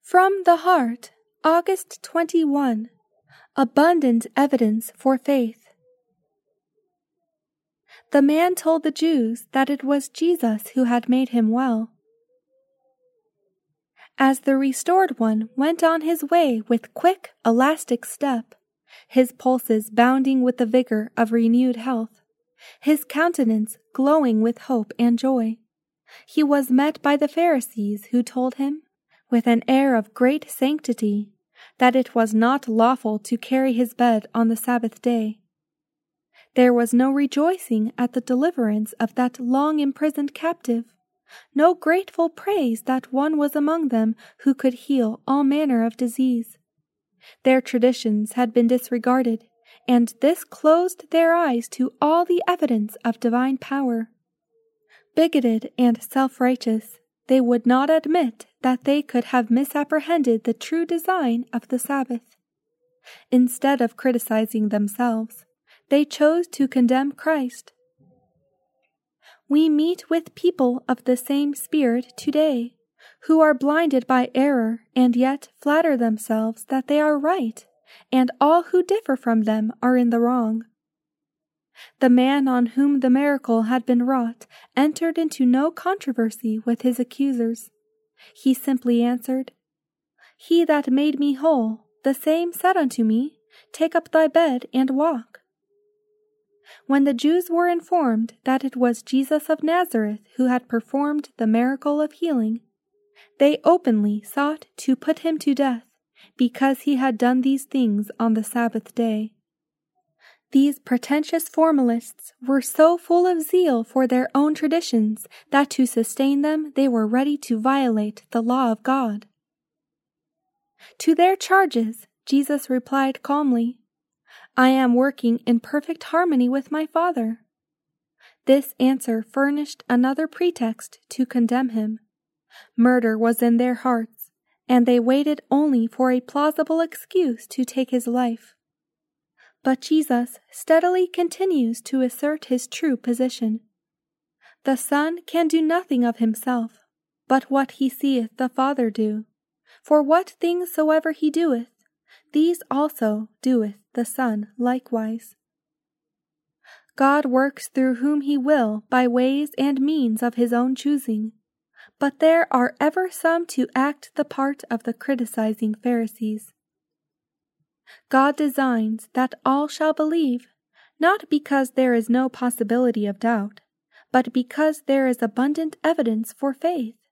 From the Heart, August 21. Abundant Evidence for Faith. The man told the Jews that it was Jesus who had made him well. As the restored one went on his way with quick, elastic step, his pulses bounding with the vigor of renewed health, his countenance glowing with hope and joy, he was met by the Pharisees, who told him, with an air of great sanctity, that it was not lawful to carry his bed on the Sabbath day. There was no rejoicing at the deliverance of that long-imprisoned captive, no grateful praise that one was among them who could heal all manner of disease. Their traditions had been disregarded, and this closed their eyes to all the evidence of divine power. Bigoted and self-righteous, they would not admit that they could have misapprehended the true design of the Sabbath. Instead of criticizing themselves, they chose to condemn Christ. We meet with people of the same spirit today, who are blinded by error and yet flatter themselves that they are right, and all who differ from them are in the wrong. The man on whom the miracle had been wrought entered into no controversy with his accusers. He simply answered, "He that made me whole, the same said unto me, Take up thy bed and walk." When the Jews were informed that it was Jesus of Nazareth who had performed the miracle of healing, they openly sought to put him to death, because he had done these things on the Sabbath day. These pretentious formalists were so full of zeal for their own traditions that to sustain them they were ready to violate the law of God. To their charges, Jesus replied calmly, "I am working in perfect harmony with my Father." This answer furnished another pretext to condemn him. Murder was in their hearts, and they waited only for a plausible excuse to take his life. But Jesus steadily continues to assert his true position. The Son can do nothing of himself, but what he seeth the Father do. For what things soever he doeth, these also doeth the Son likewise. God works through whom he will by ways and means of his own choosing, but there are ever some to act the part of the criticizing Pharisees. God designs that all shall believe, not because there is no possibility of doubt, but because there is abundant evidence for faith.